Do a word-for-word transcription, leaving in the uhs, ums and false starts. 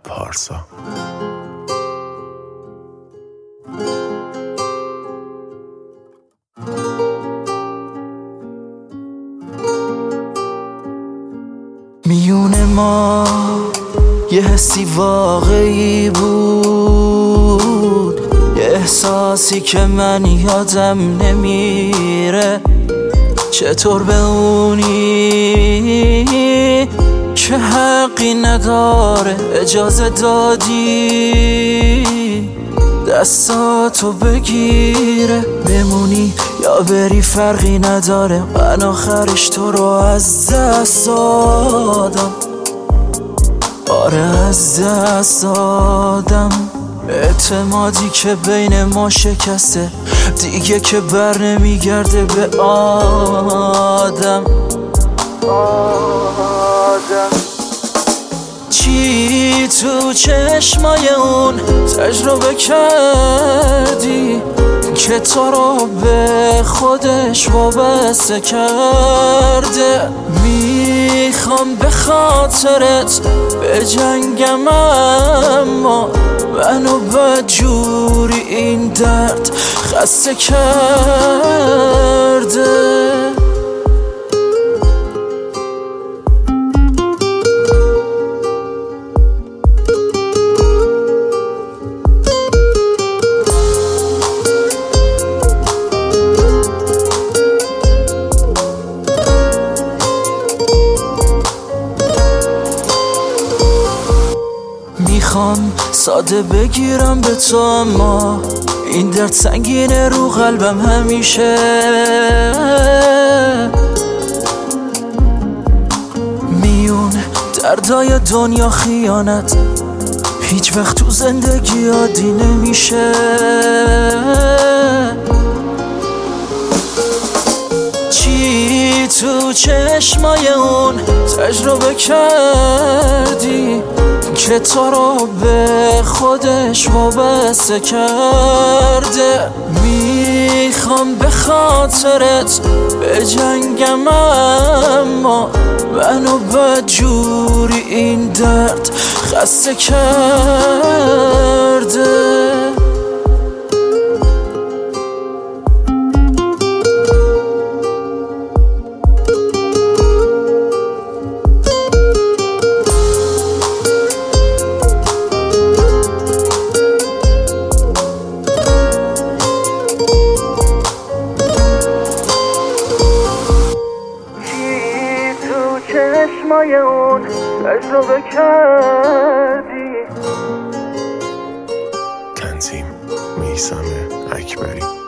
پارسا. میون ما یه حسی واقعی بود، یه احساسی که من یادم نمیره. چطور به اونی که حقی نداره اجازه دادی دستاتو بگیره؟ بمونی یا بری فرقی نداره، من آخرش تو رو از دست دادم. آره از دست دادم. اعتمادی که بین ما شکسته دیگه که بر نمیگرده به آدم. آدم چی تو چشمای اون تجربه کردی که تو رو به خودش وابسته کرده؟ میخوام به خاطرت به جنگم، اما منو بدجوری این درد خسته کرده. میخوام ساده بگیرم به تو، اما این درد سنگینه رو قلبم همیشه. میون دردای دنیا خیانت هیچ وقت تو زندگی عادی نمیشه. چی تو چشمای اون تجربه کردی که تو رو به خودش وابسته کرده؟ میخوام به خاطرت به جنگم، اما منو بدجوری این درد خسته کرده. چشمای اون تجربه کردی. تنظیم میثم اکبری.